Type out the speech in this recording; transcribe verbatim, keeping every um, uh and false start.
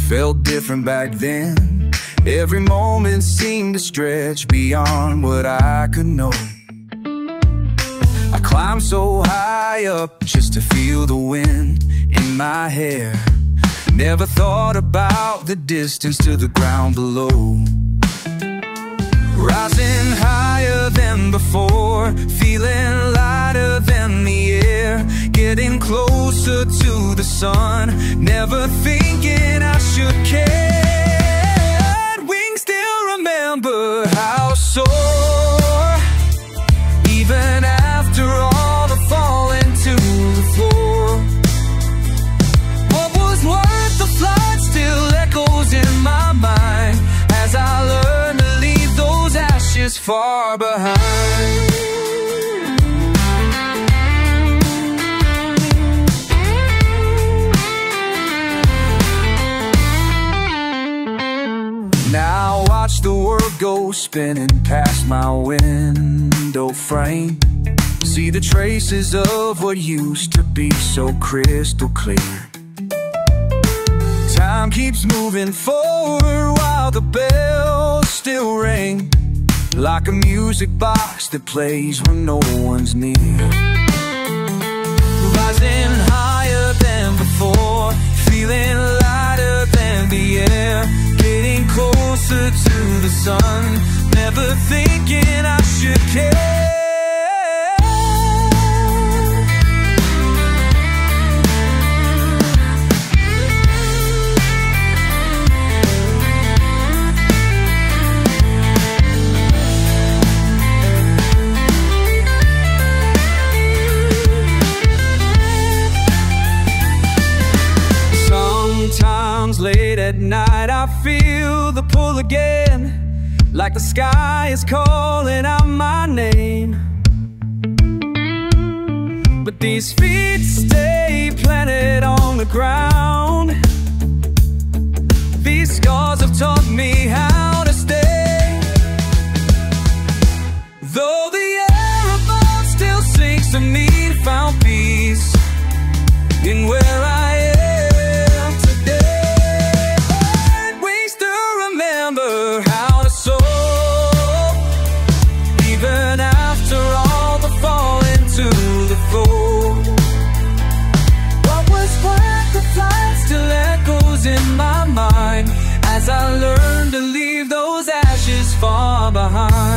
felt different back then. Every moment seemed to stretch beyond what I could know. I climbed so high up just to feel the wind in my hair. Never thought about the distance to the ground below. Rising higher than before, feeling lighter than the air. Getting closer to the sun, never thinking I should care. Wings still remember how sore, even after all the falling to the floor. What was worth the flight still echoes in my mind as I learn to leave those ashes far behind. Now watch the world go spinning past my window frame. See the traces of what used to be so crystal clear. Time keeps moving forward while the bells still ring, like a music box that plays when no one's near. Rising higher than before, feeling lighter than the air. Getting closer to the sun, never thinking I should care. Sometimes late at night I feel the pull again, like the sky is calling out my name. But these feet stay planted on the ground. These scars have taught me how to stay. Though the air above still sings to me, found peace in where I am. How to soar, even after all the falling to the floor. What was worth the flight still echoes in my mind as I learn to leave those ashes far behind.